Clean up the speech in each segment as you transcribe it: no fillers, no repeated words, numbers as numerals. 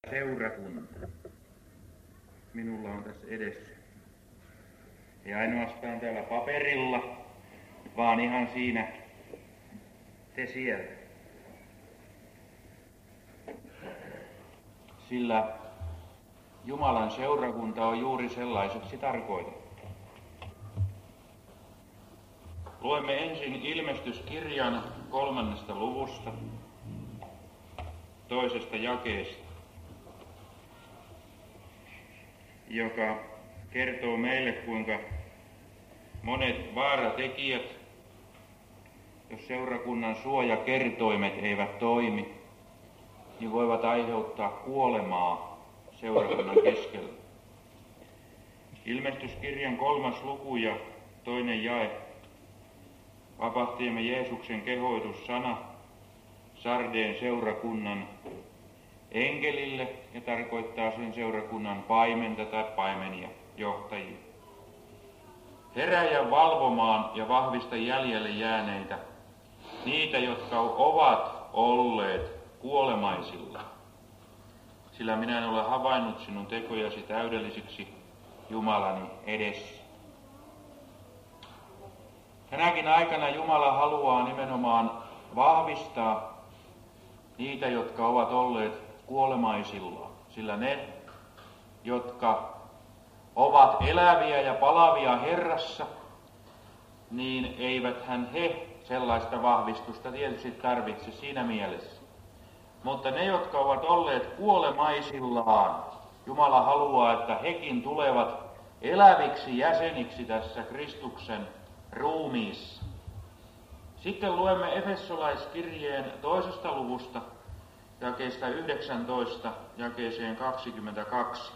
seurakunta minulla on tässä edessä. Ei ainoastaan täällä paperilla, vaan ihan siinä te siellä. Sillä Jumalan seurakunta on juuri sellaiseksi tarkoitettu. Luemme ensin Ilmestyskirjan 3. luvusta, 2. jakeesta, joka kertoo meille, kuinka monet vaaratekijät, jos seurakunnan suojakertoimet eivät toimi, niin voivat aiheuttaa kuolemaa seurakunnan keskellä. Ilmestyskirjan 3. luku ja 2. jae. Vapahtajamme Jeesuksen kehoitussana Sardeen seurakunnan enkelille, ja tarkoittaa sen seurakunnan paimenta tai paimenia, johtajia. Heräjä valvomaan ja vahvista jäljelle jääneitä, niitä, jotka ovat olleet kuolemaisilla. Sillä minä en ole havainnut sinun tekojasi täydellisiksi Jumalani edessä. Tänäkin aikana Jumala haluaa nimenomaan vahvistaa niitä, jotka ovat olleet kuolemaisilla. Sillä ne, jotka ovat eläviä ja palavia Herrassa, niin eiväthän he sellaista vahvistusta tietysti tarvitse siinä mielessä. Mutta ne, jotka ovat olleet kuolemaisillaan, Jumala haluaa, että hekin tulevat eläviksi jäseniksi tässä Kristuksen ruumiissa. Sitten luemme Efesolaiskirjeen 2. luvusta, jakeesta 19 jakeeseen 22.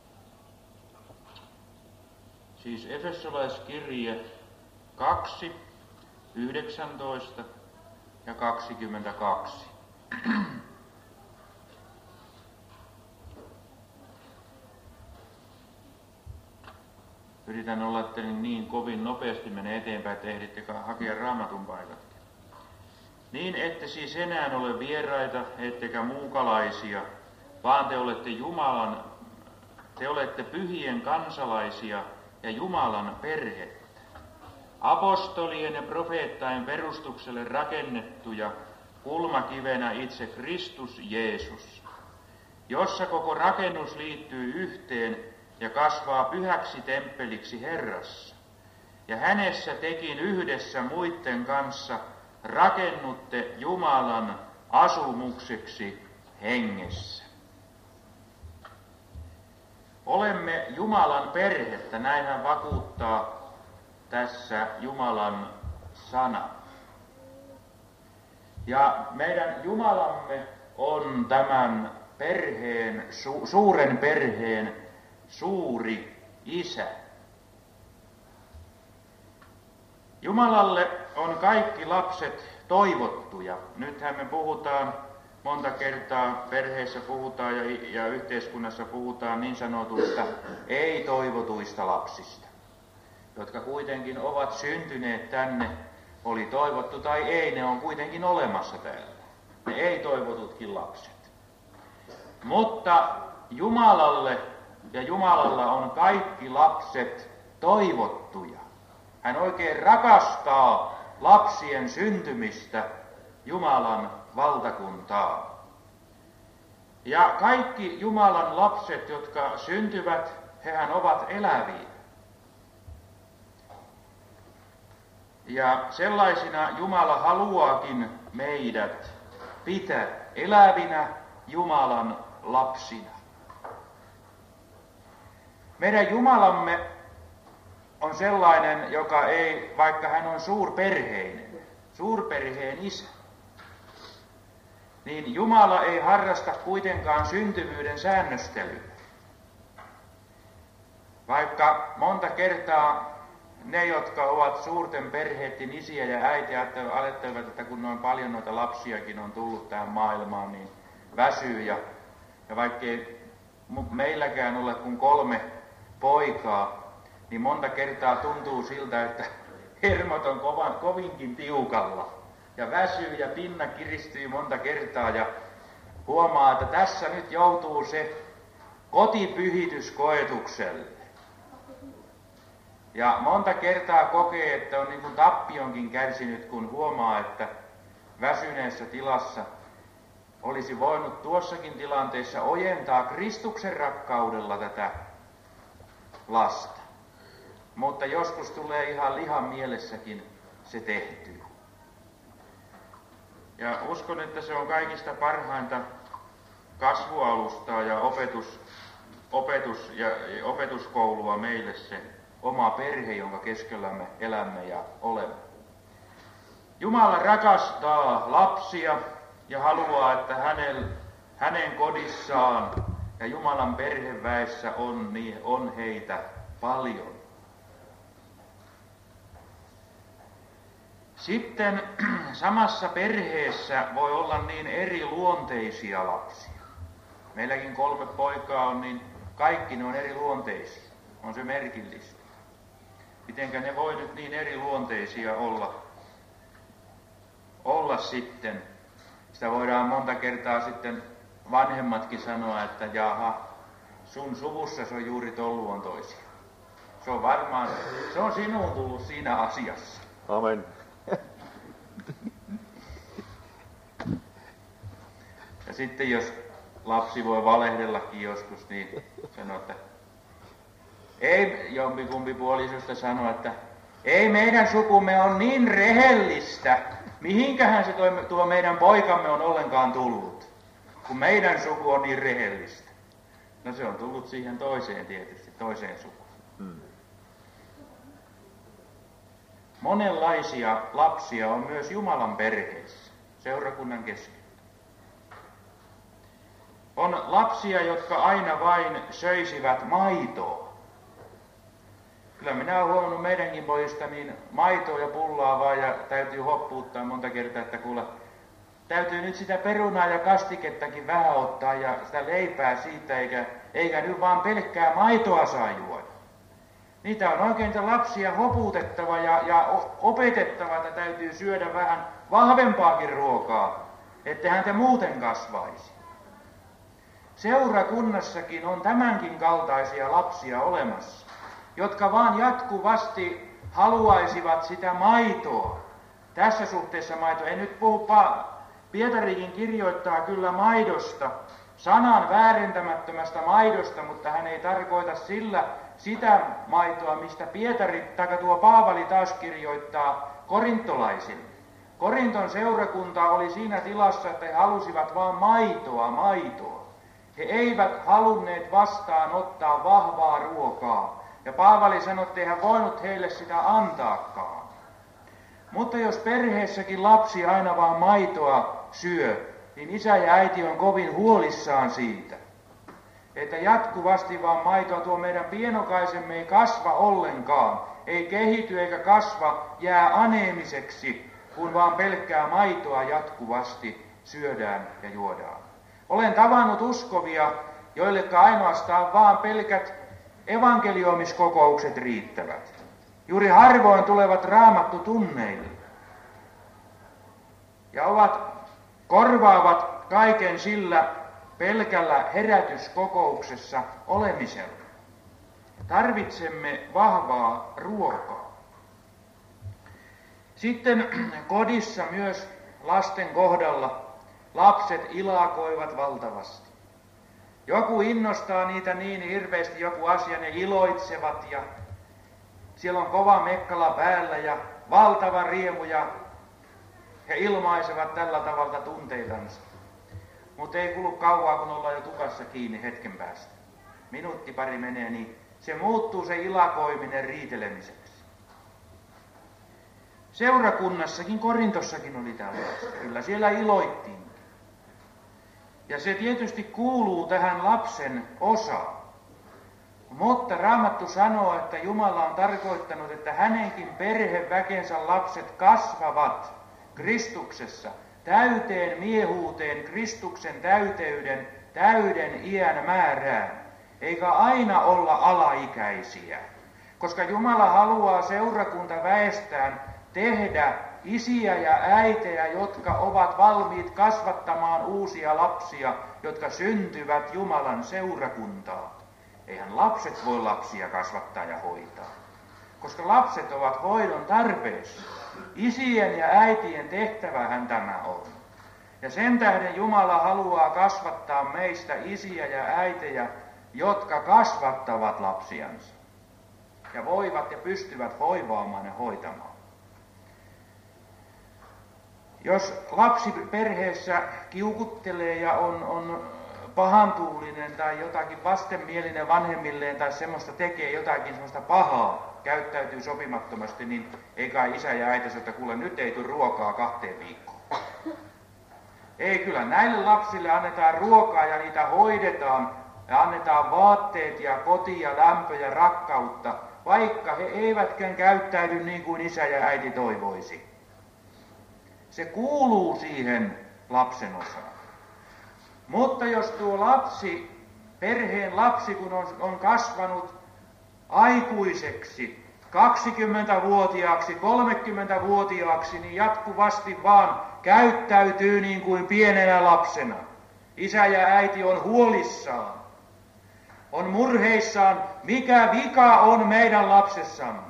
Siis Efesolaiskirje 2, 19 ja 22. Yritän olla, että niin kovin nopeasti mene eteenpäin, että ehditte hakea raamatun paikat. Niin ette siis enää ole vieraita, ettekä muukalaisia, vaan te olette pyhien kansalaisia ja Jumalan perhettä. Apostolien ja profeettaen perustukselle rakennettuja, kulmakivenä itse Kristus Jeesus, jossa koko rakennus liittyy yhteen ja kasvaa pyhäksi temppeliksi Herrassa. Ja hänessä tekin yhdessä muiden kanssa rakennutte Jumalan asumukseksi hengessä. Olemme Jumalan perhettä, näin hän vakuuttaa tässä Jumalan sana. Ja meidän Jumalamme on tämän perheen, suuren perheen suuri isä. Jumalalle on kaikki lapset toivottuja. Nythän me puhutaan monta kertaa, perheissä puhutaan ja yhteiskunnassa puhutaan niin sanotuista ei-toivotuista lapsista, jotka kuitenkin ovat syntyneet tänne, oli toivottu tai ei, ne on kuitenkin olemassa täällä. Ne ei-toivotutkin lapset. Mutta Jumalalle ja Jumalalla on kaikki lapset toivottuja. Hän oikein rakastaa lapsien syntymistä Jumalan valtakuntaan. Ja kaikki Jumalan lapset, jotka syntyvät, hehän ovat eläviä. Ja sellaisina Jumala haluaakin meidät pitää elävinä Jumalan lapsina. Meidän Jumalamme on sellainen, joka ei, vaikka hän on suurperheen isä, niin Jumala ei harrasta kuitenkaan syntyvyyden säännöstelyä. Vaikka monta kertaa ne, jotka ovat suurten perheiden isiä ja äitiä, ajattelevat, että kun noin paljon noita lapsiakin on tullut tähän maailmaan, niin väsyy. Ja vaikkei meilläkään ole kuin 3 poikaa, niin monta kertaa tuntuu siltä, että hermot on kovinkin tiukalla. Ja väsyy ja pinna kiristyy monta kertaa. Ja huomaa, että tässä nyt joutuu se kotipyhitys koetukselle. Ja monta kertaa kokee, että on niin kuin tappionkin kärsinyt, kun huomaa, että väsyneessä tilassa olisi voinut tuossakin tilanteessa ojentaa Kristuksen rakkaudella tätä lasta. Mutta joskus tulee ihan lihan mielessäkin se tehtyä. Ja uskon, että se on kaikista parhainta kasvualustaa ja opetuskoulua meille se oma perhe, jonka keskellä me elämme ja olemme. Jumala rakastaa lapsia ja haluaa, että hänen kodissaan ja Jumalan perheväessä on heitä paljon. Sitten samassa perheessä voi olla niin eri luonteisia lapsia. Meilläkin 3 poikaa on, niin kaikki ne on eri luonteisia. On se merkillistä. Mitenkä ne voi nyt niin eri luonteisia olla sitten. Sitä voidaan monta kertaa sitten vanhemmatkin sanoa, että jaha, sun suvussa se on juuri ton luontoisia. Se on varmaan, se on sinuun tullut siinä asiassa. Amen. Ja sitten jos lapsi voi valehdellakin joskus, niin sanoo, että ei, jompikumpi puolisosta sanoo, että ei meidän sukumme on niin rehellistä, mihinkähän se tuo meidän poikamme on ollenkaan tullut, kun meidän suku on niin rehellistä. No se on tullut siihen toiseen tietysti, toiseen sukuun. Monenlaisia lapsia on myös Jumalan perheessä, seurakunnan keskellä. On lapsia, jotka aina vain söisivät maitoa. Kyllä minä olen huomannut meidänkin pojista, niin maitoa ja pullaa vaan ja täytyy hoppuuttaa monta kertaa, että kuule, täytyy nyt sitä perunaa ja kastikettakin vähän ottaa ja sitä leipää siitä, eikä nyt vaan pelkkää maitoa saa juoda. Niitä on oikein niitä lapsia hoputettava ja opetettava, että täytyy syödä vähän vahvempaakin ruokaa, ettehän te muuten kasvaisi. Seurakunnassakin on tämänkin kaltaisia lapsia olemassa, jotka vaan jatkuvasti haluaisivat sitä maitoa. Tässä suhteessa maito, en nyt puhu, Pietarikin kirjoittaa kyllä maidosta, sanan väärentämättömästä maidosta, mutta hän ei tarkoita sillä sitä maitoa, mistä tuo Paavali taas kirjoittaa korintolaisille. Korinton seurakunta oli siinä tilassa, että he halusivat vaan maitoa. He eivät halunneet vastaanottaa vahvaa ruokaa. Ja Paavali sanoi, että ei hän voinut heille sitä antaakaan. Mutta jos perheessäkin lapsi aina vaan maitoa syö, niin isä ja äiti on kovin huolissaan siitä, että jatkuvasti vaan maitoa tuo meidän pienokaisemme ei kasva ollenkaan, ei kehity eikä kasva, jää aneemiseksi, kun vaan pelkkää maitoa jatkuvasti syödään ja juodaan. Olen tavannut uskovia, joilleka ainoastaan vaan pelkät evankelioimiskokoukset riittävät. Juuri harvoin tulevat raamattutunneille ja korvaavat kaiken sillä pelkällä herätyskokouksessa olemisella. Tarvitsemme vahvaa ruokaa. Sitten kodissa myös lasten kohdalla lapset ilakoivat valtavasti. Joku innostaa niitä niin hirveästi, joku asia, ne iloitsevat ja siellä on kova mekkala päällä ja valtava riemu ja he ilmaisevat tällä tavalla tunteitansa. Mutta ei kulu kauaa, kun ollaan jo tukassa kiinni hetken päästä. Minuutti pari menee, niin se muuttuu se ilakoiminen riitelemiseksi. Seurakunnassakin, Korintossakin oli tällaista. Kyllä siellä iloittiin. Ja se tietysti kuuluu tähän lapsen osaan. Mutta Raamattu sanoo, että Jumala on tarkoittanut, että hänenkin perheväkensä lapset kasvavat Kristuksessa täyteen miehuuteen, Kristuksen täyden iän määrään, eikä aina olla alaikäisiä. Koska Jumala haluaa seurakuntaväestään tehdä isiä ja äitejä, jotka ovat valmiit kasvattamaan uusia lapsia, jotka syntyvät Jumalan seurakuntaan. Eihän lapset voi lapsia kasvattaa ja hoitaa, koska lapset ovat hoidon tarpeessa. Isien ja äitien tehtävähän tämä on. Ja sen tähden Jumala haluaa kasvattaa meistä isiä ja äitejä, jotka kasvattavat lapsiansa. Ja voivat ja pystyvät hoivaamaan ja hoitamaan. Jos lapsi perheessä kiukuttelee ja on pahantuulinen tai jotakin vastenmielinen vanhemmilleen tai semmoista tekee jotakin semmoista pahaa, käyttäytyy sopimattomasti, niin ei kai isä ja äiti sanoo, että kuule, nyt ei tule ruokaa 2 viikkoon. Ei, kyllä näille lapsille annetaan ruokaa ja niitä hoidetaan ja annetaan vaatteet ja koti ja lämpö ja rakkautta, vaikka he eivätkään käyttäydy niin kuin isä ja äiti toivoisi. Se kuuluu siihen lapsen osaan. Mutta jos tuo lapsi, perheen lapsi, kun on kasvanut aikuiseksi, 20-vuotiaaksi, 30-vuotiaaksi, niin jatkuvasti vaan käyttäytyy niin kuin pienenä lapsena. Isä ja äiti on huolissaan, on murheissaan, mikä vika on meidän lapsessamme.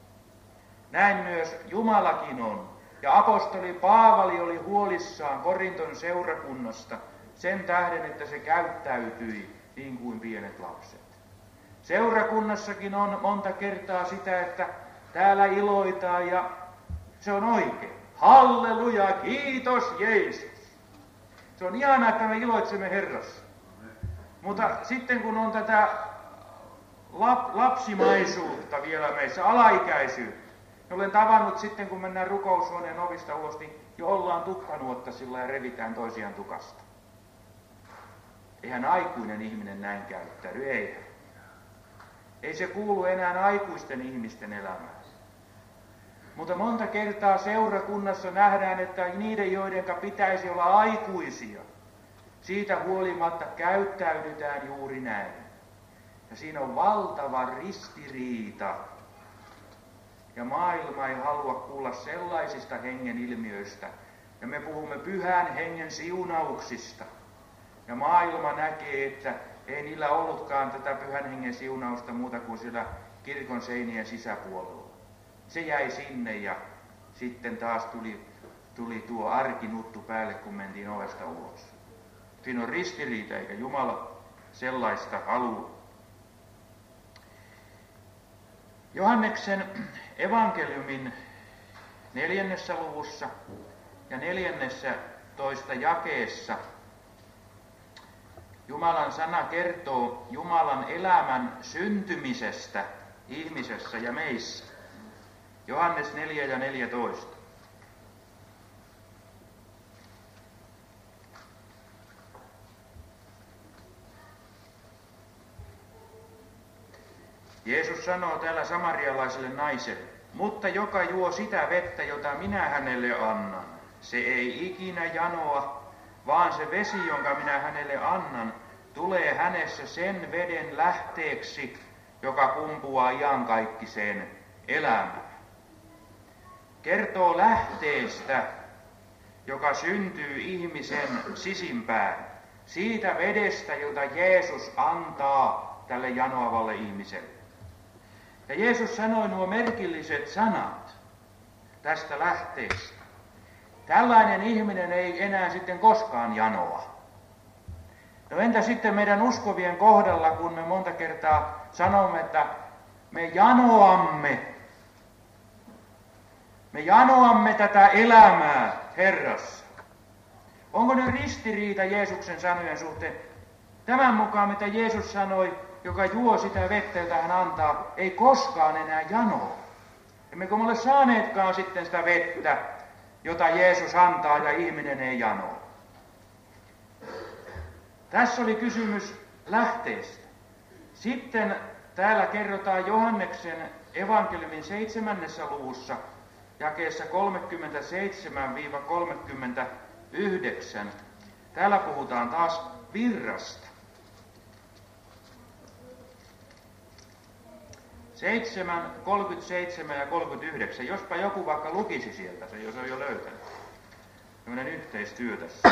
Näin myös Jumalakin on. Ja apostoli Paavali oli huolissaan Korinton seurakunnasta sen tähden, että se käyttäytyi niin kuin pienet lapset. Seurakunnassakin on monta kertaa sitä, että täällä iloitaan ja se on oikein. Halleluja, kiitos Jeesus. Se on ihanaa, että me iloitsemme Herrassa. Mutta sitten kun on tätä lapsimaisuutta vielä meissä, alaikäisyyttä, olen tavannut sitten, kun mennään rukoushuoneen ovista ulos, niin jo ollaan tukkanuottasilla ja revitään toisiaan tukasta. Eihän aikuinen ihminen näin käyttäydy, eihän. Ei se kuulu enää aikuisten ihmisten elämään. Mutta monta kertaa seurakunnassa nähdään, että niiden, joidenka pitäisi olla aikuisia, siitä huolimatta käyttäydytään juuri näin. Ja siinä on valtava ristiriita. Ja maailma ei halua kuulla sellaisista hengen ilmiöistä. Ja me puhumme pyhän hengen siunauksista. Ja maailma näkee, että ei niillä ollutkaan tätä pyhän hengen siunausta muuta kuin siellä kirkon seinien sisäpuolella. Se jäi sinne ja sitten taas tuli tuo arkinuttu päälle, kun mentiin ovesta ulos. Siinä on ristiriita, eikä Jumala sellaista halua. Johanneksen evankeliumin 4. luvussa ja 14. jakeessa Jumalan sana kertoo Jumalan elämän syntymisestä ihmisessä ja meissä. Johannes 4 ja 14. Jeesus sanoo täällä samarialaiselle naiselle, mutta joka juo sitä vettä, jota minä hänelle annan, se ei ikinä janoa, vaan se vesi, jonka minä hänelle annan, tulee hänessä sen veden lähteeksi, joka kumpuaa iankaikkiseen elämään. Kertoo lähteestä, joka syntyy ihmisen sisimpään, siitä vedestä, jota Jeesus antaa tälle janoavalle ihmiselle. Ja Jeesus sanoi nuo merkilliset sanat tästä lähteestä. Tällainen ihminen ei enää sitten koskaan janoa. No entä sitten meidän uskovien kohdalla, kun me monta kertaa sanomme, että me janoamme tätä elämää Herrassa. Onko nyt ristiriita Jeesuksen sanojen suhteen? Tämän mukaan, mitä Jeesus sanoi, joka juo sitä vettä, jota hän antaa, ei koskaan enää janoa. Emmekö me ole saaneetkaan sitten sitä vettä, jota Jeesus antaa ja ihminen ei janoa. Tässä oli kysymys lähteestä. Sitten täällä kerrotaan Johanneksen evankeliumin 7. luvussa, jakeessa 37-39. Täällä puhutaan taas virrasta. 7, 37 ja 39. Jospa joku vaikka lukisi sieltä se, jos on jo löytänyt. Sellainen yhteistyö tässä.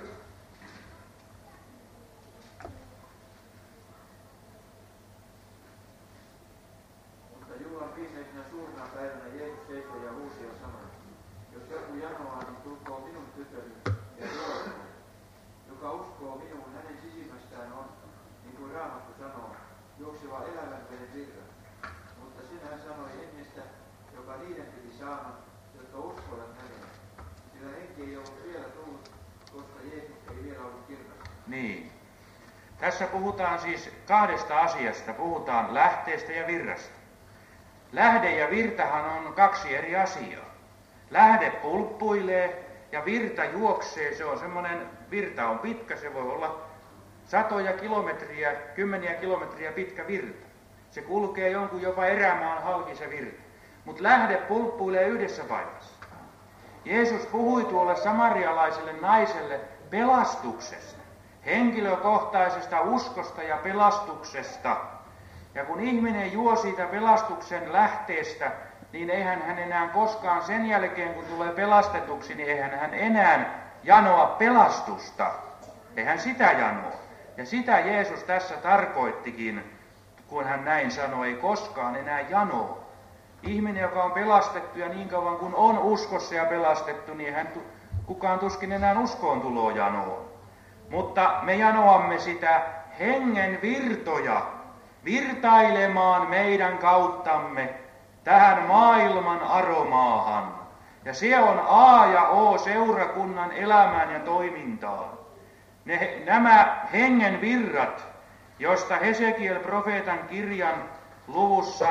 Mutta Jumalan viiseisena suurena päivänä Jeesus seisoi ja huusi ja sanoi, jos joku janoaa, niin tulkoon minun tyköni ja juokoon. Joka uskoo minuun, hänen sisimmästään on, niin kuin Raamattu sanoo, juokseva elävän veden virta. Mutta sen hän sanoi hengestä, joka niiden piti saada, jotka uskovat häneen. Sillä henki ei ollut vielä tullut, koska Jeesus ei vielä ollut kirkastunut. Niin. Tässä puhutaan siis kahdesta asiasta. Puhutaan lähteestä ja virrasta. Lähde ja virtahan on kaksi eri asiaa. Lähde pulppuilee ja virta juoksee. Se on semmoinen, virta on pitkä, se voi olla satoja kilometriä, kymmeniä kilometriä pitkä virta. Se kulkee jonkun jopa erämaan halki se virta. Mutta lähde pulppuilee yhdessä paikassa. Jeesus puhui tuolle samarialaiselle naiselle pelastuksesta, henkilökohtaisesta uskosta ja pelastuksesta. Ja kun ihminen juo siitä pelastuksen lähteestä, niin eihän hän enää koskaan sen jälkeen, kun tulee pelastetuksi, niin eihän hän enää janoa pelastusta. Eihän sitä janoa. Ja sitä Jeesus tässä tarkoittikin, kun hän näin sanoi, ei koskaan enää janoa. Ihminen, joka on pelastettu ja niin kauan kuin on uskossa ja pelastettu, niin kukaan tuskin enää uskoon tuloa janoa. Mutta me janoamme sitä hengen virtoja virtailemaan meidän kauttamme tähän maailman aromaahan. Ja se on A ja O seurakunnan elämään ja toimintaan. Nämä hengen virrat, josta Hesekiel profeetan kirjan luvussa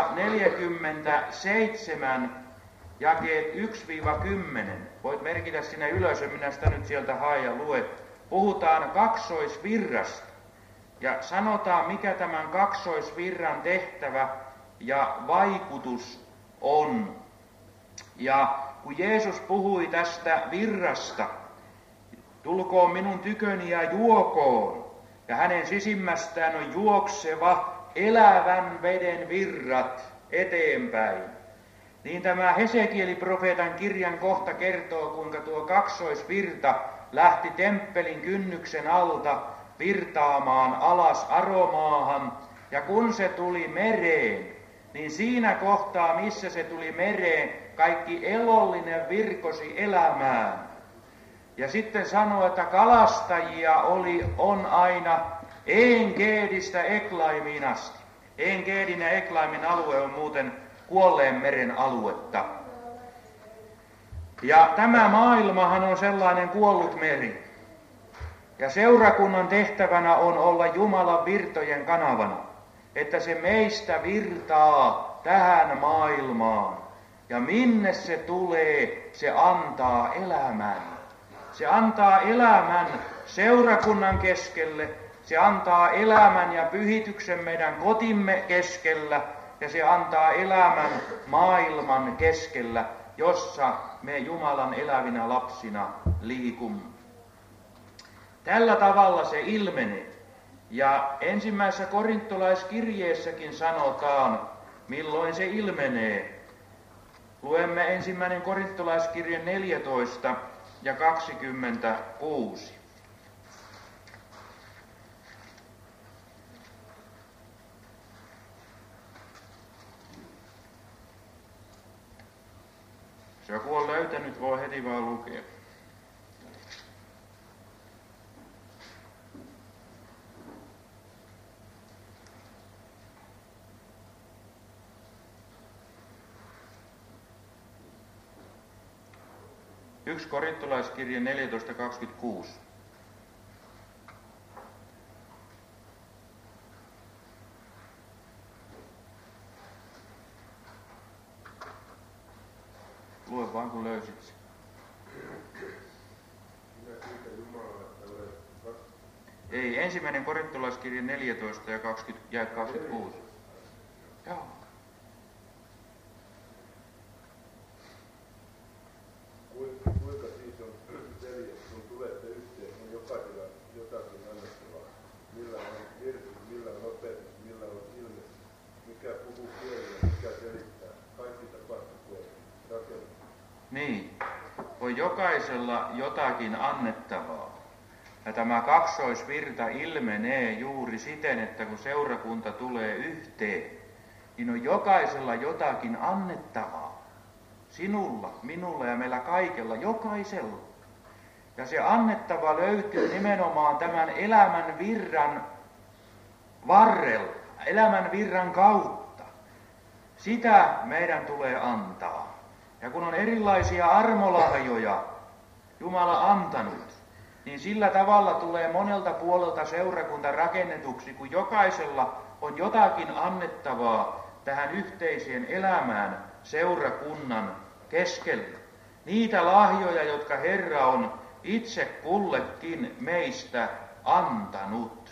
47, jakeet 1-10. Voit merkitä sinne ylös, en minä sitä nyt sieltä hae ja lue. Puhutaan kaksoisvirrasta. Ja sanotaan, mikä tämän kaksoisvirran tehtävä ja vaikutus on. Ja kun Jeesus puhui tästä virrasta, tulkoon minun tyköni ja juokoon, ja hänen sisimmästään on juokseva elävän veden virrat eteenpäin. Niin tämä Hesekieli-profeetan kirjan kohta kertoo, kuinka tuo kaksoisvirta lähti temppelin kynnyksen alta virtaamaan alas aromaahan, ja kun se tuli mereen, niin siinä kohtaa, missä se tuli mereen, kaikki elollinen virkosi elämään. Ja sitten sanoo, että kalastajia on aina En-Geedistä Eklaimiin asti. En-Geedin ja Eklaimin alue on muuten kuolleen meren aluetta. Ja tämä maailmahan on sellainen kuollut meri. Ja seurakunnan tehtävänä on olla Jumalan virtojen kanavana, että se meistä virtaa tähän maailmaan. Ja minne se tulee, se antaa elämän. Se antaa elämän seurakunnan keskelle, se antaa elämän ja pyhityksen meidän kotimme keskellä, ja se antaa elämän maailman keskellä, jossa me Jumalan elävinä lapsina liikumme. Tällä tavalla se ilmenee. Ja ensimmäisessä korintolaiskirjeessäkin sanotaan, milloin se ilmenee. Luemme ensimmäinen korintolaiskirje 14 ja 26. Jos joku on löytänyt, voi heti vaan lukea. Yksi korintolaiskirje 14.26. Lue vaan kun löysit sen. Ei, ensimmäinen korintolaiskirje 14 ja 26. Joo. Kuinka siis on veljet, kun tulette yhteen, on jokaisella jotakin annettavaa. Millä on virtys, millä on opetus, millä on ilme, mikä puhuu kielellä, on jokaisella jotakin annettavaa. Ja tämä kaksoisvirta ilmenee juuri siten, että kun seurakunta tulee yhteen, niin on jokaisella jotakin annettavaa. Sinulla, minulla ja meillä kaikella, jokaisella. Ja se annettava löytyy nimenomaan tämän elämän virran varrella, elämän virran kautta. Sitä meidän tulee antaa. Ja kun on erilaisia armolahjoja Jumala antanut, niin sillä tavalla tulee monelta puolelta seurakunta rakennetuksi, kun jokaisella on jotakin annettavaa tähän yhteiseen elämään seurakunnan keskellä. Niitä lahjoja, jotka Herra on itse kullekin meistä antanut.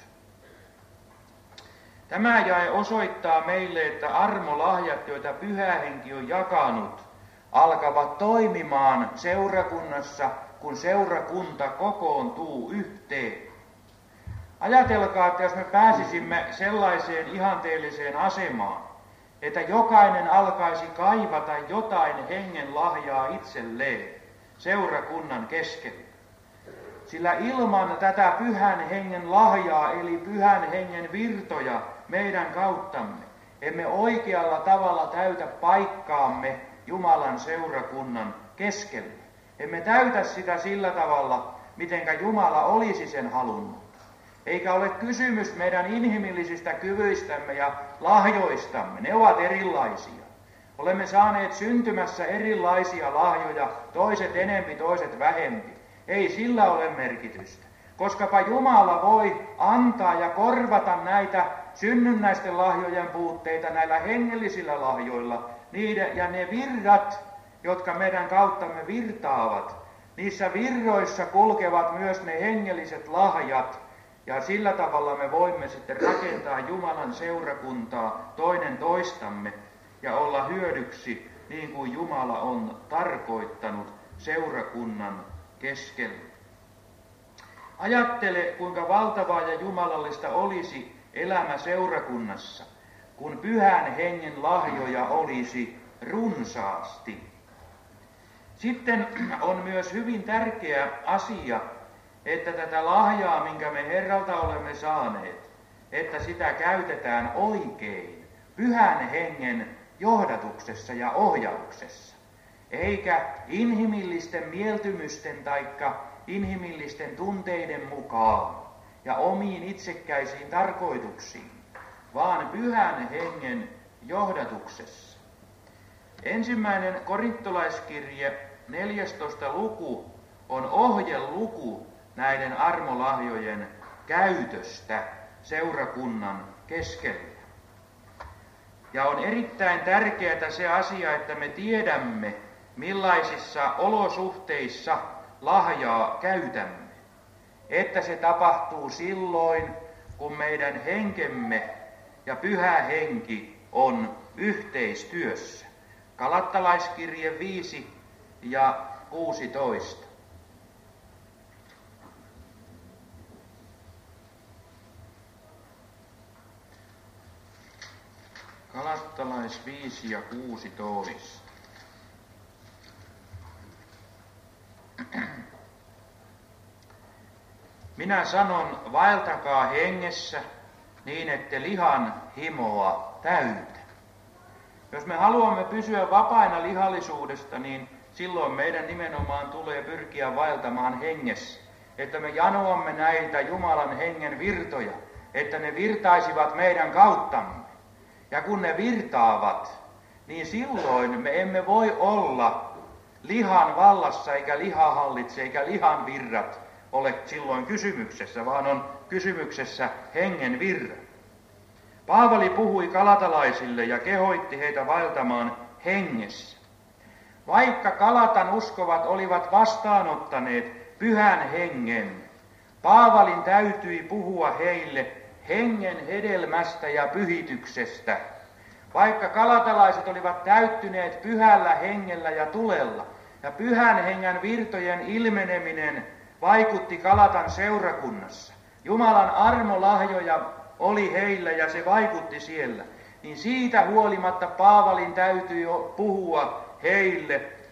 Tämä jae osoittaa meille, että armolahjat, joita Pyhä Henki on jakanut, alkavat toimimaan seurakunnassa, kun seurakunta kokoontuu yhteen. Ajatelkaa, että jos me pääsisimme sellaiseen ihanteelliseen asemaan, että jokainen alkaisi kaivata jotain hengen lahjaa itselleen seurakunnan keskellä. Sillä ilman tätä Pyhän Hengen lahjaa, eli Pyhän Hengen virtoja meidän kauttamme, emme oikealla tavalla täytä paikkaamme Jumalan seurakunnan keskellä. Emme täytä sitä sillä tavalla, mitenkä Jumala olisi sen halunnut. Eikä ole kysymys meidän inhimillisistä kyvyistämme ja lahjoistamme. Ne ovat erilaisia. Olemme saaneet syntymässä erilaisia lahjoja, toiset enempi, toiset vähempi. Ei sillä ole merkitystä, koskapa Jumala voi antaa ja korvata näitä synnynnäisten lahjojen puutteita näillä hengellisillä lahjoilla. Ja ne virrat, jotka meidän kauttamme virtaavat, niissä virroissa kulkevat myös ne hengelliset lahjat, ja sillä tavalla me voimme sitten rakentaa Jumalan seurakuntaa toinen toistamme ja olla hyödyksi niin kuin Jumala on tarkoittanut seurakunnan keskellä. Ajattele, kuinka valtavaa ja jumalallista olisi elämä seurakunnassa, kun Pyhän Hengen lahjoja olisi runsaasti. Sitten on myös hyvin tärkeä asia, että tätä lahjaa, minkä me Herralta olemme saaneet, että sitä käytetään oikein Pyhän Hengen johdatuksessa ja ohjauksessa, eikä inhimillisten mieltymysten taikka inhimillisten tunteiden mukaan ja omiin itsekkäisiin tarkoituksiin, vaan Pyhän Hengen johdatuksessa. Ensimmäinen korintolaiskirje, 14. luku, on ohjeluku näiden armolahjojen käytöstä seurakunnan keskellä. Ja on erittäin tärkeää se asia, että me tiedämme, millaisissa olosuhteissa lahjaa käytämme. Että se tapahtuu silloin, kun meidän henkemme ja Pyhä Henki on yhteistyössä. Galattalaiskirje 5 ja 16. Galattalais 5 ja 16. Minä sanon, vaeltakaa hengessä, niin ette lihan himoa täytä. Jos me haluamme pysyä vapaina lihallisuudesta, niin silloin meidän nimenomaan tulee pyrkiä vaeltamaan hengessä. Että me janoamme näitä Jumalan hengen virtoja, että ne virtaisivat meidän kauttamme. Ja kun ne virtaavat, niin silloin me emme voi olla lihan vallassa, eikä liha hallitse, eikä lihan virrat ole silloin kysymyksessä, vaan on kysymyksessä hengen virrat. Paavali puhui galatalaisille ja kehoitti heitä vaeltamaan hengessä. Vaikka Galatan uskovat olivat vastaanottaneet Pyhän Hengen, Paavalin täytyi puhua heille hengen hedelmästä ja pyhityksestä. Vaikka galatalaiset olivat täyttyneet Pyhällä Hengellä ja tulella, ja Pyhän Hengen virtojen ilmeneminen vaikutti Galatan seurakunnassa. Jumalan armolahjoja oli heillä ja se vaikutti siellä. Niin siitä huolimatta Paavalin täytyi puhua heille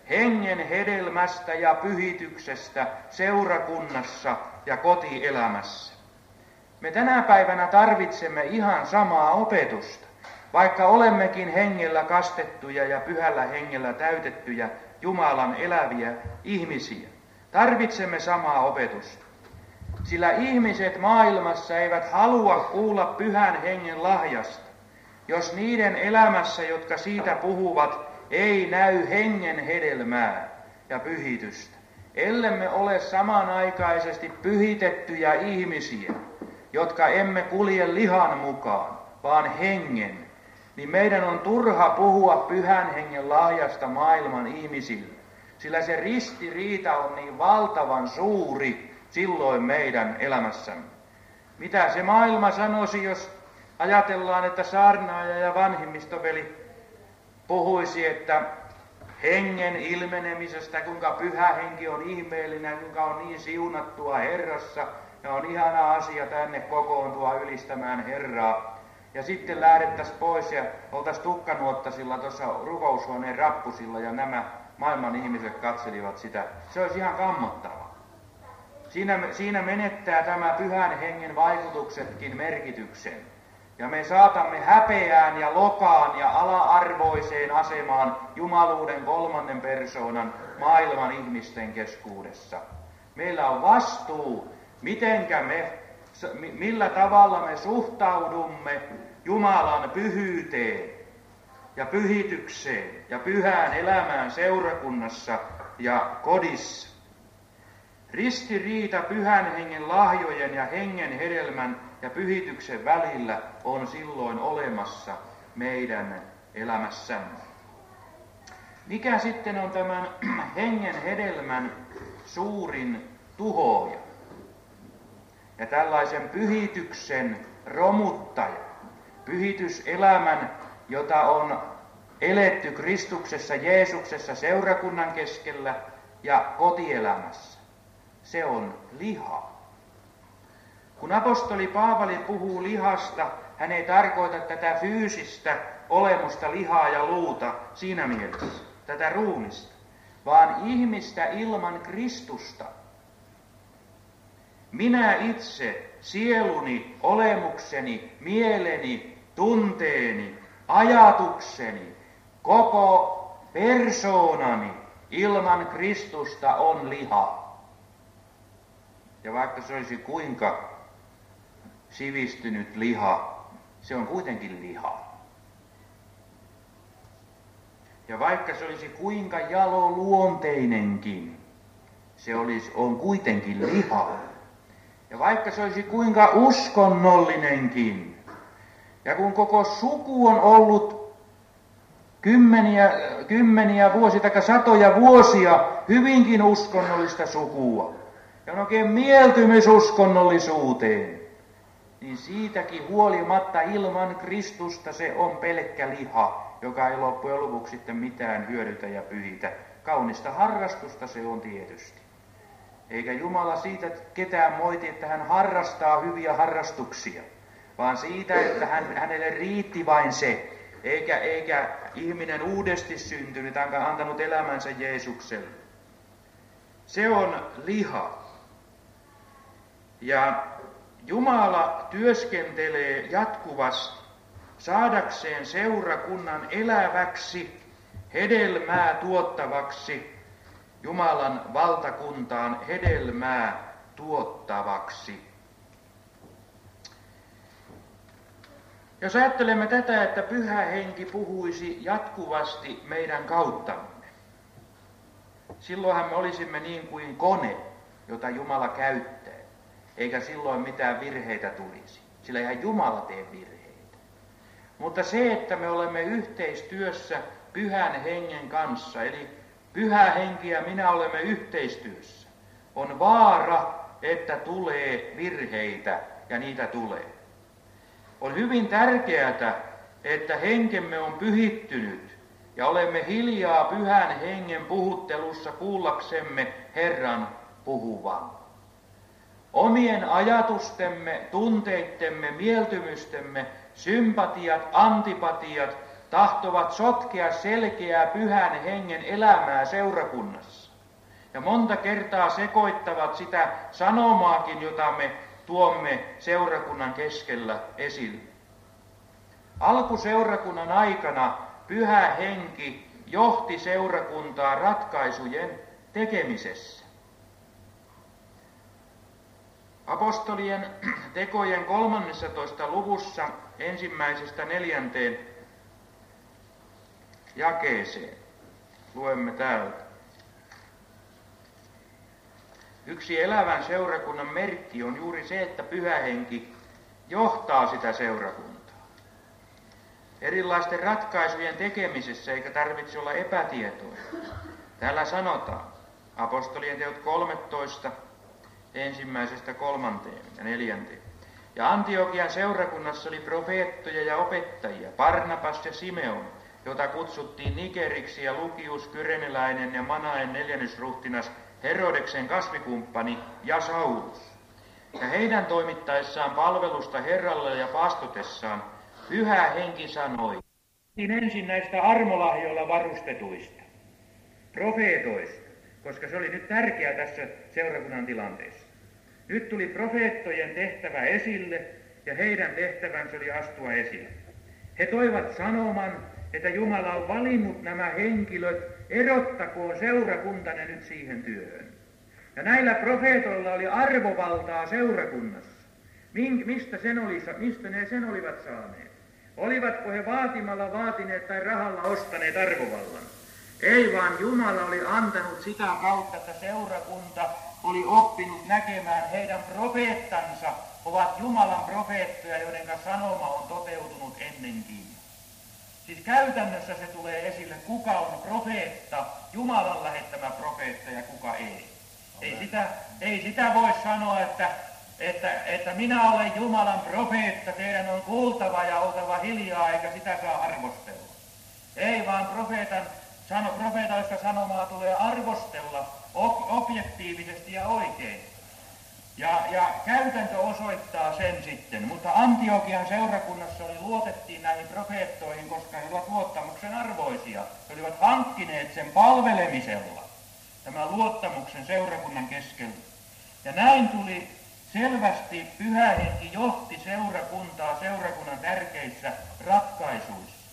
hengen hedelmästä ja pyhityksestä seurakunnassa ja kotielämässä. Me tänä päivänä tarvitsemme ihan samaa opetusta, vaikka olemmekin hengellä kastettuja ja pyhällä hengellä täytettyjä Jumalan eläviä ihmisiä. Tarvitsemme samaa opetusta, sillä ihmiset maailmassa eivät halua kuulla pyhän hengen lahjasta, jos niiden elämässä, jotka siitä puhuvat, ei näy hengen hedelmää ja pyhitystä. Ellemme ole samanaikaisesti pyhitettyjä ihmisiä, jotka emme kulje lihan mukaan, vaan hengen, niin meidän on turha puhua pyhän hengen lahjasta maailman ihmisille, sillä se ristiriita on niin valtavan suuri silloin meidän elämässämme. Mitä se maailma sanoisi, jos ajatellaan, että saarnaaja ja vanhimmistoveli puhuisi, että hengen ilmenemisestä, kuinka pyhä henki on ihmeellinen, kuinka on niin siunattua Herrassa, ja on ihana asia tänne kokoontua ylistämään Herraa. Ja sitten lähdettäisiin pois ja oltaisiin tukkanuottasilla tuossa rukoushuoneen rappusilla ja nämä maailman ihmiset katselivat sitä. Se olisi ihan kammottavaa. Siinä menettää tämä pyhän hengen vaikutuksetkin merkityksen. Ja me saatamme häpeään ja lokaan ja ala-arvoiseen asemaan jumaluuden kolmannen persoonan maailman ihmisten keskuudessa. Meillä on vastuu, millä tavalla me suhtaudumme Jumalan pyhyyteen ja pyhitykseen ja pyhään elämään seurakunnassa ja kodissa. Ristiriita pyhän hengen lahjojen ja hengen hedelmän ja pyhityksen välillä on silloin olemassa meidän elämässämme. Mikä sitten on tämän hengen hedelmän suurin tuhoaja ja tällaisen pyhityksen romuttaja, pyhityselämän, jota on eletty Kristuksessa, Jeesuksessa, seurakunnan keskellä ja kotielämässä? Se on liha. Kun apostoli Paavali puhuu lihasta, hän ei tarkoita tätä fyysistä olemusta, lihaa ja luuta siinä mielessä, tätä ruumista, vaan ihmistä ilman Kristusta. Minä itse, sieluni, olemukseni, mieleni, tunteeni, ajatukseni, koko persoonani ilman Kristusta on liha. Ja vaikka se olisi kuinka sivistynyt liha, se on kuitenkin liha. Ja vaikka se olisi kuinka jaloluonteinenkin, on kuitenkin liha. Ja vaikka se olisi kuinka uskonnollinenkin, ja kun koko suku on ollut kymmeniä vuosia tai satoja vuosia hyvinkin uskonnollista sukua, ja on oikein mieltymys uskonnollisuuteen, niin siitäkin huolimatta ilman Kristusta se on pelkkä liha, joka ei loppujen lopuksi sitten mitään hyödytä ja pyhitä. Kaunista harrastusta se on tietysti. Eikä Jumala siitä ketään moiti, että hän harrastaa hyviä harrastuksia, vaan siitä, että hänelle riitti vain se, eikä ihminen uudesti syntynyt, antanut elämänsä Jeesukselle. Se on liha. Ja Jumala työskentelee jatkuvasti saadakseen seurakunnan eläväksi, hedelmää tuottavaksi, Jumalan valtakuntaan hedelmää tuottavaksi. Jos ajattelemme tätä, että Pyhä Henki puhuisi jatkuvasti meidän kauttamme, silloinhan me olisimme niin kuin kone, jota Jumala käyttää, eikä silloin mitään virheitä tulisi, sillä eihän Jumala tee virheitä. Mutta se, että me olemme yhteistyössä Pyhän Hengen kanssa, eli Pyhä Henki ja minä olemme yhteistyössä, on vaara, että tulee virheitä, ja niitä tulee. On hyvin tärkeää, että henkemme on pyhittynyt ja olemme hiljaa Pyhän Hengen puhuttelussa kuullaksemme Herran puhuvan. Omien ajatustemme, tunteittemme, mieltymystemme, sympatiat, antipatiat tahtovat sotkea selkeää pyhän hengen elämää seurakunnassa. Ja monta kertaa sekoittavat sitä sanomaakin, jota me tuomme seurakunnan keskellä esille. Alkuseurakunnan aikana pyhä henki johti seurakuntaa ratkaisujen tekemisessä. Apostolien tekojen 13. luvussa 1-4 jakeeseen luemme täältä. Yksi elävän seurakunnan merkki on juuri se, että pyhä henki johtaa sitä seurakuntaa. Erilaisten ratkaisujen tekemisessä eikä tarvitse olla epätietoinen. Täällä sanotaan, apostolien teot 13, 1-3 ja 4. Ja Antiokian seurakunnassa oli profeettoja ja opettajia, Barnabas ja Simeon, jota kutsuttiin Nigeriksi, ja Lukius, Kyreneläinen ja Manaen 4. ruhtinas, Herodeksen kasvikumppani ja Saulus. Ja heidän toimittaessaan palvelusta Herralle ja pastotessaan pyhä henki sanoi. Ensin näistä armolahjoilla varustetuista, profeetoista, koska se oli nyt tärkeää tässä seurakunnan tilanteessa. Nyt tuli profeettojen tehtävä esille ja heidän tehtävänsä oli astua esille. He toivat sanoman, että Jumala on valinnut nämä henkilöt, erottakoon seurakuntanne nyt siihen työhön. Ja näillä profeetoilla oli arvovaltaa seurakunnassa. Mistä ne sen olivat saaneet? Olivatko he vaatimalla vaatineet tai rahalla ostaneet arvovallan? Ei, vaan Jumala oli antanut sitä kautta, että seurakunta oli oppinut näkemään heidän profeettansa, ovat Jumalan profeettoja, joiden sanoma on toteutunut ennenkin. Siis käytännössä se tulee esille, kuka on profeetta, Jumalan lähettämä profeetta ja kuka ei. Ei sitä voi sanoa, että minä olen Jumalan profeetta, teidän on kuultava ja oltava hiljaa, eikä sitä saa arvostella. Ei, vaan profeetallista sanomaa tulee arvostella objektiivisesti ja oikein. Ja käytäntö osoittaa sen sitten, mutta Antiokian seurakunnassa luotettiin näihin profeettoihin, koska he olivat luottamuksen arvoisia. He olivat hankkineet sen palvelemisella, tämän luottamuksen seurakunnan keskellä. Ja näin tuli selvästi pyhä henki johti seurakuntaa seurakunnan tärkeissä ratkaisuissa.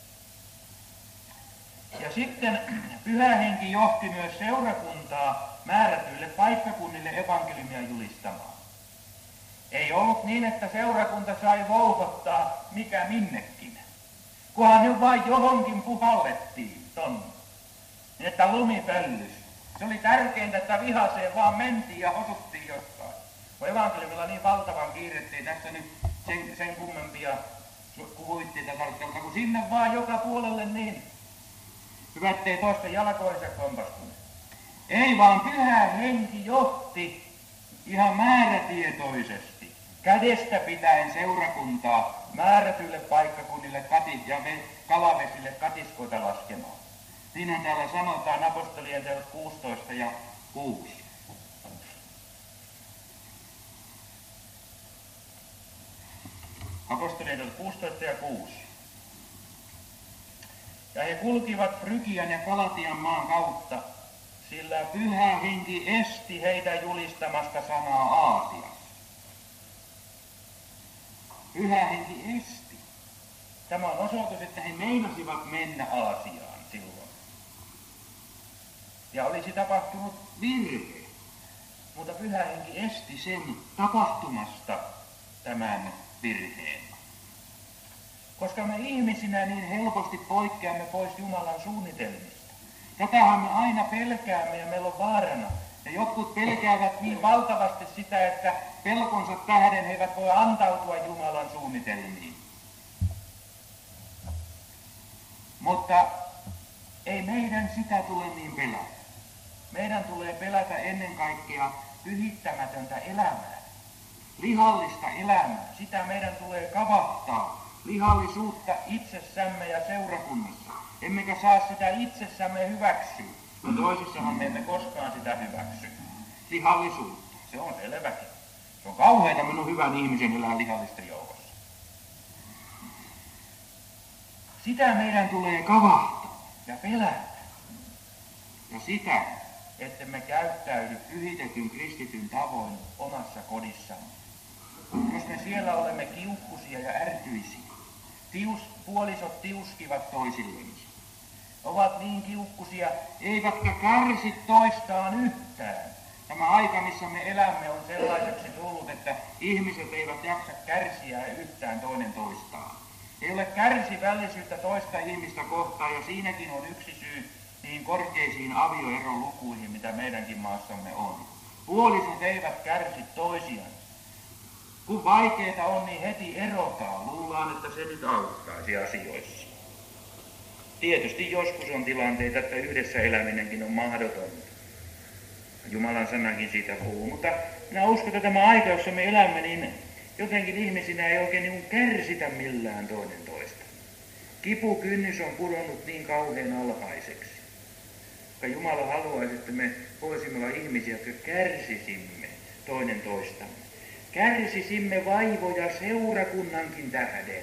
Ja sitten pyhä henki johti myös seurakuntaa määrätyille paikkakunnille evankeliumia julistamaan. Ei ollut niin, että seurakunta sai vouhottaa mikä minnekin, kunhan nyt vain johonkin puhallettiin tonne, niin että lumi pöllys. Se oli tärkeintä, että vihaseen vaan mentiin ja osuttiin jostain. Kun evankeliumilla niin valtavan kiirettiin tässä nyt sen kummempia huitteita tarvitselta, kun sinne vaan joka puolelle niin hyvä, ettei toisten jalkoihinsa kompastuneet. Ei, vaan pyhä henki johti ihan määrätietoisesti, kädestä pitäen seurakuntaa määrätyille paikkakunnille ja kalavesille katiskoita laskemaan. Siinä täällä sanotaan apostolien teot 16 ja 6. Apostolien teot 16 ja 6. Ja he kulkivat Frygian ja Galatian maan kautta, sillä pyhä henki esti heitä julistamasta sanaa Aasiassa. Pyhä henki esti. Tämä on osoitus, että he meinasivat mennä Aasiaan silloin. Ja olisi tapahtunut virhe, mutta pyhä henki esti sen tapahtumasta tämän virheen. Koska me ihmisinä niin helposti poikkeamme pois Jumalan suunnitelmista. Tätähän me aina pelkäämme ja meillä on vaarana. Ja jotkut pelkäävät niin valtavasti sitä, että pelkonsa tähden he eivät voi antautua Jumalan suunnitelmiin. Mutta ei meidän sitä tule niin pelätä. Meidän tulee pelätä ennen kaikkea pyhittämätöntä elämää. Lihallista elämää. Sitä meidän tulee kavahtaa. Lihallisuutta itsessämme ja seurakunnassa. Emmekä saa sitä itsessämme hyväksyä. Ja toisissahan me emme koskaan sitä hyväksy. Lihallisuutta. Se on selväkin. Se on kauheita minun hyvän ihmisen elää lihallisten joukossa. Sitä meidän tulee kavahtaa ja pelätä. Ja sitä, että me käyttäydy pyhitetyn kristityn tavoin omassa kodissamme. Jos me siellä olemme kiukkuisia ja ärtyisiä, puolisot tiuskivat toisilleensa, ovat niin kiukkusia, eivätkä kärsi toistaan yhtään. Tämä aika, missä me elämme, on sellaiseksi tullut, että ihmiset eivät jaksa kärsiä yhtään toinen toistaan. Ei ole kärsivällisyyttä toista ihmistä kohtaan, ja siinäkin on yksi syy niihin korkeisiin avioerolukuihin, mitä meidänkin maassamme on. Puolisot eivät kärsi toisiaan. Kun vaikeita on, niin heti erotaan. Luullaan, että se nyt auttaisi asioissa. Tietysti joskus on tilanteita, että yhdessä eläminenkin on mahdotonta. Jumalan sanakin siitä puhuu. Mutta minä uskon, että tämä aika, jossa me elämme, niin jotenkin ihmisinä ei oikein niin kärsitä millään toinen toista. Kipukynnys on pudonnut niin kauhean alhaiseksi. Koska Jumala haluaisi, että me voisimme olla ihmisiä, jotka kärsisimme toinen toistamme. Kärsisimme vaivoja seurakunnankin tähden.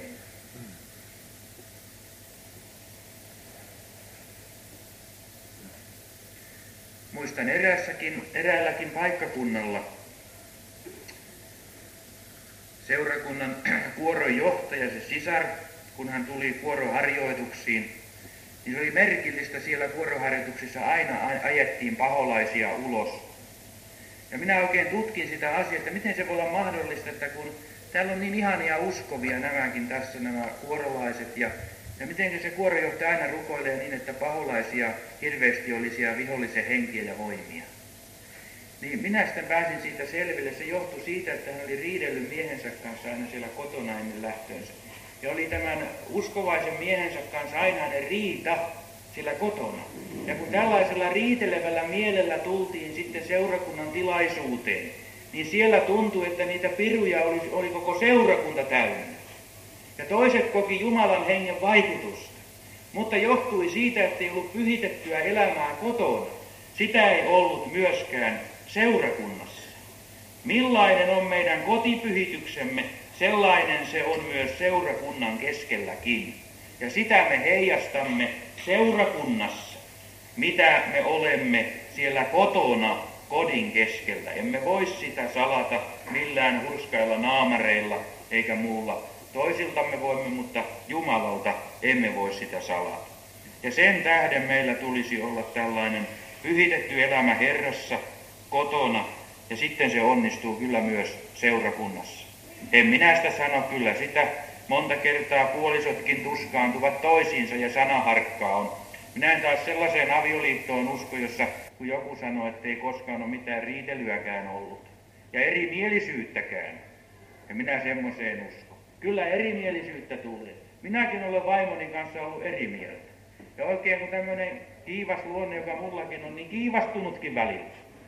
Muistan eräälläkin paikkakunnalla seurakunnan kuoron johtaja, se sisar, kun hän tuli kuoroharjoituksiin, niin se oli merkillistä, siellä kuoroharjoituksissa aina ajettiin paholaisia ulos. Ja minä oikein tutkin sitä asiaa, että miten se voi olla mahdollista, että kun täällä on niin ihania uskovia nämäkin tässä, nämä kuorolaiset, ja miten se kuorojohtaja aina rukoilee niin, että paholaisia hirveästi oli siellä vihollisen henkiä ja voimia. Niin minä sitten pääsin siitä selville. Se johtui siitä, että hän oli riidellyt miehensä kanssa aina siellä kotona ennen lähtöönsä. Ja oli tämän uskovaisen miehensä kanssa ainainen riita siellä kotona. Ja kun tällaisella riitelevällä mielellä tultiin sitten seurakunnan tilaisuuteen, niin siellä tuntui, että niitä piruja oli koko seurakunta täynnä. Ja toiset koki Jumalan hengen vaikutusta, mutta johtui siitä, että ei ollut pyhitettyä elämää kotona. Sitä ei ollut myöskään seurakunnassa. Millainen on meidän kotipyhityksemme, sellainen se on myös seurakunnan keskelläkin. Ja sitä me heijastamme seurakunnassa, mitä me olemme siellä kotona kodin keskellä. Emme voi sitä salata millään hurskailla naamareilla eikä muulla. Toisiltamme voimme, mutta Jumalalta emme voi sitä salata. Ja sen tähden meillä tulisi olla tällainen pyhitetty elämä Herrassa, kotona, ja sitten se onnistuu kyllä myös seurakunnassa. En minä sitä sano, kyllä sitä monta kertaa puolisotkin tuskaantuvat toisiinsa ja sanaharkkaa on. Minä en taas sellaiseen avioliittoon usko, jossa kun joku sanoo, että ei koskaan ole mitään riitelyäkään ollut. Ja erimielisyyttäkään. Ja minä semmoiseen uskon. Kyllä erimielisyyttä tulee. Minäkin olen vaimoni kanssa ollut eri mieltä. Ja oikein kun tämmöinen kiivas luonne, joka mullakin on, niin kiivastunutkin välillä.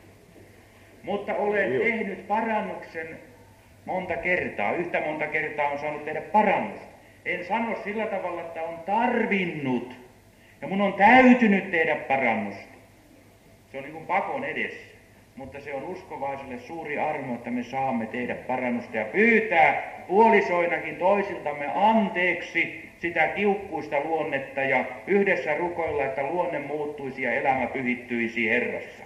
Mutta olen tehnyt parannuksen monta kertaa. Yhtä monta kertaa on saanut tehdä parannusta. En sano sillä tavalla, että on tarvinnut. Ja mun on täytynyt tehdä parannusta. Se on niin kuin pakon edessä. Mutta se on uskovaiselle suuri armo, että me saamme tehdä parannusta ja pyytää puolisoinakin toisiltamme anteeksi sitä kiukkuista luonnetta ja yhdessä rukoilla, että luonne muuttuisi ja elämä pyhittyisi Herrassa.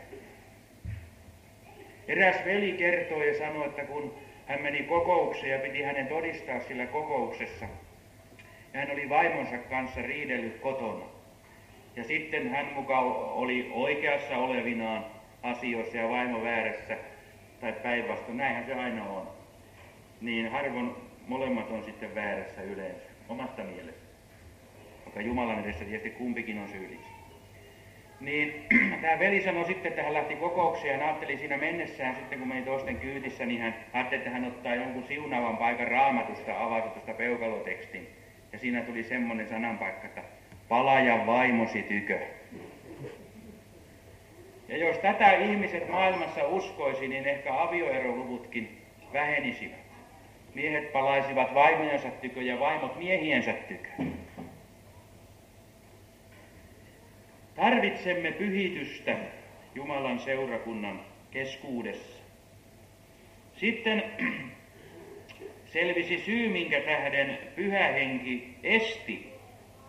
Eräs veli kertoi ja sanoi, että kun hän meni kokoukseen ja piti hänen todistaa sillä kokouksessa, ja hän oli vaimonsa kanssa riidellyt kotona. Ja sitten hän mukaan oli oikeassa olevinaan asioissa ja vaimo väärässä, tai päinvastoin, näinhän se aina on. Niin harvoin molemmat on sitten väärässä yleensä, omasta mielestä. Vaikka Jumalan edessä tietysti kumpikin on syyllisiä. Niin tämä veli sanoi sitten, että hän lähti kokoukseen ja ajatteli siinä mennessään sitten, kun meni toisten kyytissä, niin hän ajatteli, että hän ottaa jonkun siunaavan paikan Raamatusta, avasi tuosta peukalotekstin. Ja siinä tuli semmoinen sananpaikka, että palaja vaimosi tykö. Ja jos tätä ihmiset maailmassa uskoisi, niin ehkä avioeroluvutkin vähenisivät. Miehet palaisivat vaimojensa tykö ja vaimot miehiensä tykö. Tarvitsemme pyhitystä Jumalan seurakunnan keskuudessa. Sitten selvisi syy, minkä tähden Pyhä Henki esti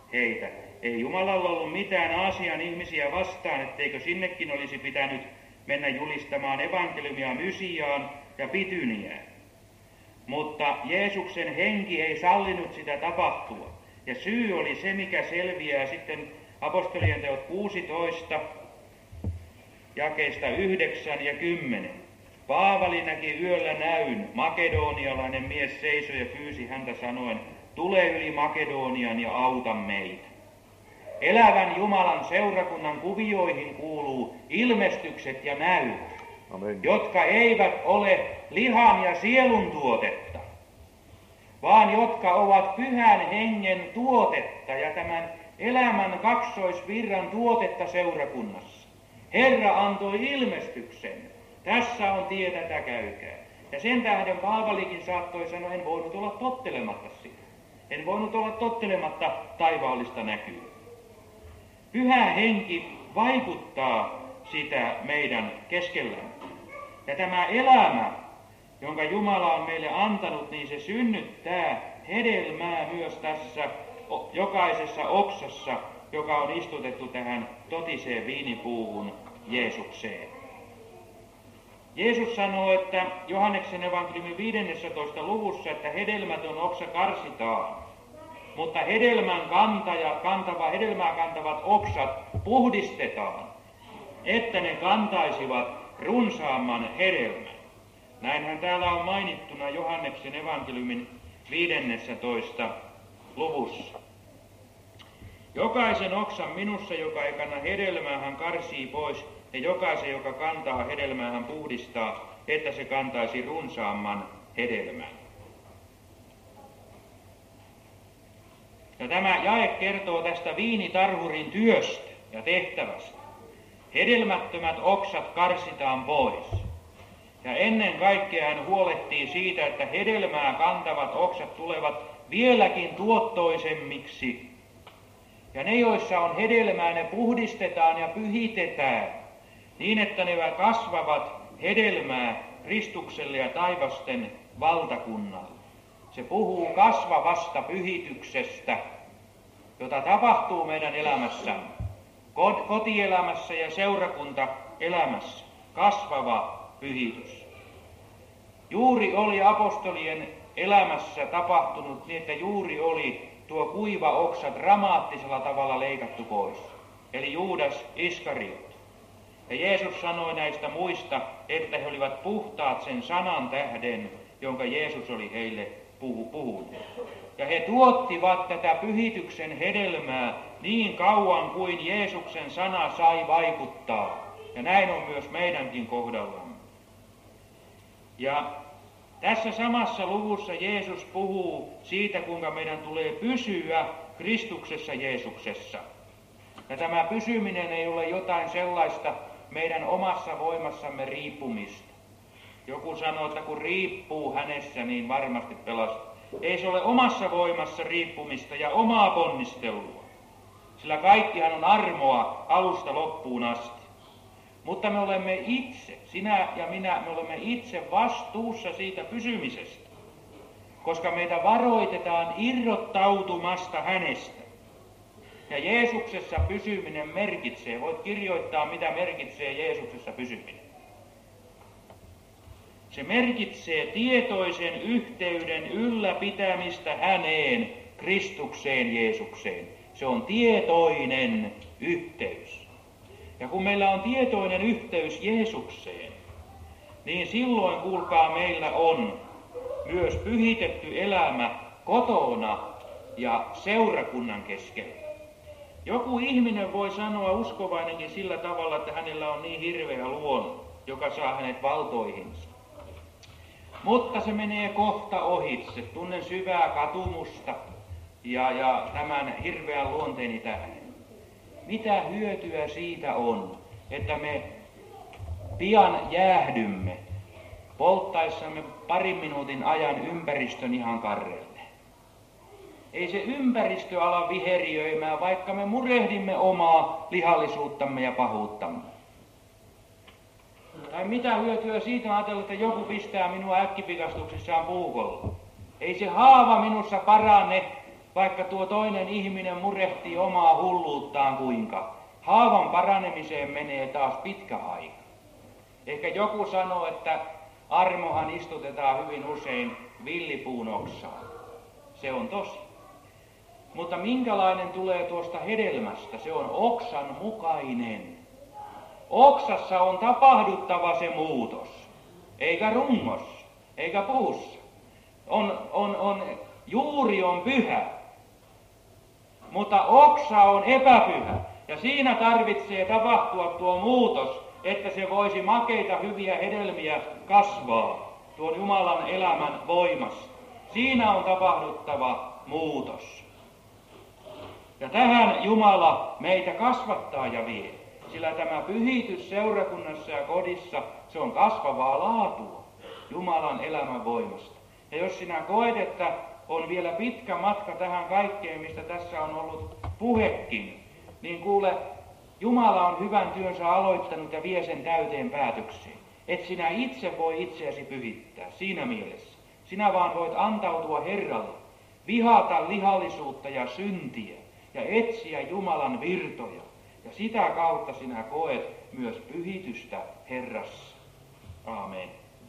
heitä. Ei Jumalalla ollut mitään Aasian ihmisiä vastaan, etteikö sinnekin olisi pitänyt mennä julistamaan evankeliumia Mysiaan ja Pityniään. Mutta Jeesuksen henki ei sallinut sitä tapahtua. Ja syy oli se, mikä selviää sitten apostolien teot 16, jakeista 9 ja 10. Paavali näki yöllä näyn. Makedonialainen mies seisoi ja pyysi häntä sanoen, tule yli Makedonian ja auta meitä. Elävän Jumalan seurakunnan kuvioihin kuuluu ilmestykset ja näyt, Amen. jotka eivät ole lihan ja sielun tuotetta, vaan jotka ovat pyhän hengen tuotetta ja tämän elämän kaksoisvirran tuotetta seurakunnassa. Herra antoi ilmestyksen. Tässä on tie, tätä käykää. Ja sen tähden Paavalikin saattoi sanoa, en voinut olla tottelematta sitä. En voinut olla tottelematta taivaallista näkyä. Pyhä henki vaikuttaa sitä meidän keskellämme. Ja tämä elämä, jonka Jumala on meille antanut, niin se synnyttää hedelmää myös tässä jokaisessa oksassa, joka on istutettu tähän totiseen viinipuuhun Jeesukseen. Jeesus sanoo, että Johanneksen evankeliumin 15. luvussa, että hedelmätön oksa karsitaan, mutta hedelmää kantavat oksat puhdistetaan, että ne kantaisivat runsaamman hedelmän. Näinhän täällä on mainittuna Johanneksen evankeliumin 15. luvussa. Jokaisen oksan minussa, joka ei kanna hedelmää, hän karsii pois, ja jokaisen, joka kantaa hedelmää, hän puhdistaa, että se kantaisi runsaamman hedelmän. Ja tämä jae kertoo tästä viinitarhurin työstä ja tehtävästä. Hedelmättömät oksat karsitaan pois. Ja ennen kaikkea hän huolehtii siitä, että hedelmää kantavat oksat tulevat vieläkin tuottoisemmiksi. Ja ne, joissa on hedelmää, ne puhdistetaan ja pyhitetään niin, että ne kasvavat hedelmää Kristukselle ja taivasten valtakunnalle. Se puhuu kasvavasta pyhityksestä, jota tapahtuu meidän elämässämme, kotielämässä ja seurakuntaelämässä. Kasvava pyhitys. Juuri oli apostolien elämässä tapahtunut niin, että juuri oli tuo kuiva oksa dramaattisella tavalla leikattu pois. Eli Juudas Iskariot. Ja Jeesus sanoi näistä muista, että he olivat puhtaat sen sanan tähden, jonka Jeesus oli heille puhunut. Ja he tuottivat tätä pyhityksen hedelmää niin kauan kuin Jeesuksen sana sai vaikuttaa. Ja näin on myös meidänkin kohdallamme. Ja tässä samassa luvussa Jeesus puhuu siitä, kuinka meidän tulee pysyä Kristuksessa Jeesuksessa. Ja tämä pysyminen ei ole jotain sellaista meidän omassa voimassamme riippumista. Joku sanoo, että kun riippuu hänessä, niin varmasti pelastuu. Ei se ole omassa voimassa riippumista ja omaa ponnistelua. Sillä kaikkihan on armoa alusta loppuun asti. Mutta me olemme itse, sinä ja minä, me olemme itse vastuussa siitä pysymisestä. Koska meitä varoitetaan irrottautumasta hänestä. Ja Jeesuksessa pysyminen merkitsee, voit kirjoittaa mitä merkitsee Jeesuksessa pysyminen. Se merkitsee tietoisen yhteyden ylläpitämistä häneen, Kristukseen, Jeesukseen. Se on tietoinen yhteys. Ja kun meillä on tietoinen yhteys Jeesukseen, niin silloin, kuulkaa, meillä on myös pyhitetty elämä kotona ja seurakunnan keskellä. Joku ihminen voi sanoa, uskovainenkin, sillä tavalla, että hänellä on niin hirveä luonto, joka saa hänet valtoihinsa. Mutta se menee kohta ohitse. Tunnen syvää katumusta ja tämän hirveän luonteeni tähden. Mitä hyötyä siitä on, että me pian jäähdymme polttaessamme parin minuutin ajan ympäristön ihan karrelle? Ei se ympäristö ala viheriöimään, vaikka me murehdimme omaa lihallisuuttamme ja pahuuttamme. Tai mitä hyötyä siitä ajatella, että joku pistää minua äkkipikastuksissaan puukolla? Ei se haava minussa parane, vaikka tuo toinen ihminen murehtii omaa hulluuttaan kuinka. Haavan paranemiseen menee taas pitkä aika. Ehkä joku sanoo, että armohan istutetaan hyvin usein villipuun oksaan. Se on tosi. Mutta minkälainen tulee tuosta hedelmästä? Se on oksan mukainen. Oksassa on tapahduttava se muutos, eikä rungossa, eikä puussa. Juuri on pyhä, mutta oksa on epäpyhä. Ja siinä tarvitsee tapahtua tuo muutos, että se voisi makeita hyviä hedelmiä kasvaa tuon Jumalan elämän voimassa. Siinä on tapahduttava muutos. Ja tähän Jumala meitä kasvattaa ja vie. Sillä tämä pyhitys seurakunnassa ja kodissa, se on kasvavaa laatua Jumalan elämän voimasta. Ja jos sinä koet, että on vielä pitkä matka tähän kaikkeen, mistä tässä on ollut puhekin, niin kuule, Jumala on hyvän työnsä aloittanut ja vie sen täyteen päätökseen. Et sinä itse voi itseäsi pyhittää siinä mielessä. Sinä vaan voit antautua Herralle, vihata lihallisuutta ja syntiä ja etsiä Jumalan virtoja. Ja sitä kautta sinä koet myös pyhitystä Herrassa. Aamen.